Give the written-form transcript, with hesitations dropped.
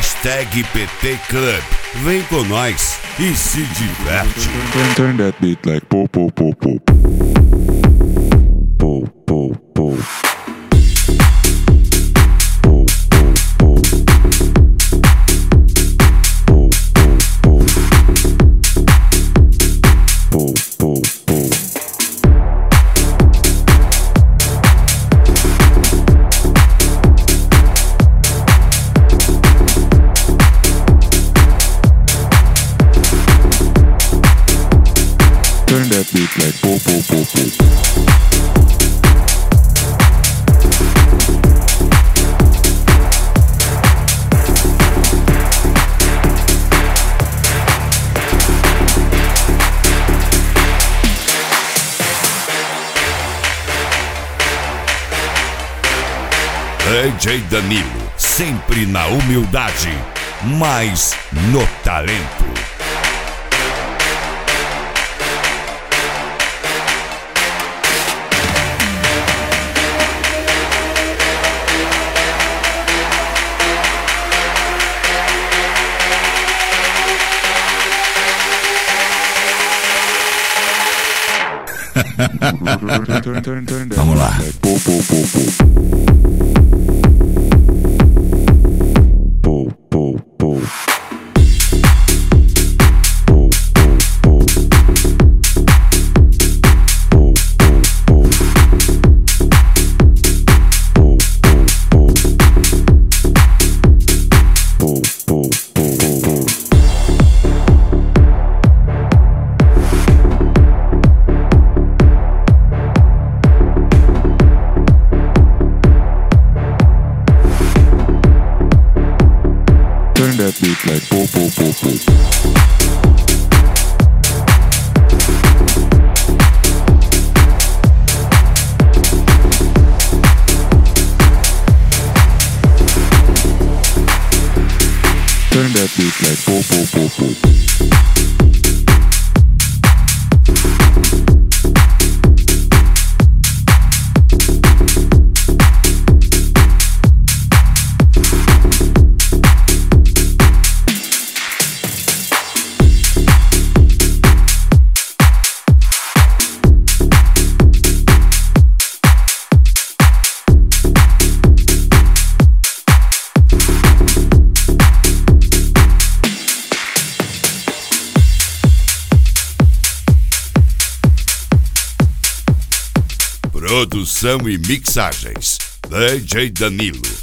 Hashtag PT Club. Vem com nós e se diverte. Turn that beat like po po po po. Po po po. Turn that beat like po po po po. DJ Danilo, sempre na humildade, mas no talento. Vamos lá. Po po po po. Po po po. Po po po. Po po po. Po po po. Po po po. Turn that beat like po po po po. Turn that beat like po po po po. Produção e mixagens, DJ Danilo.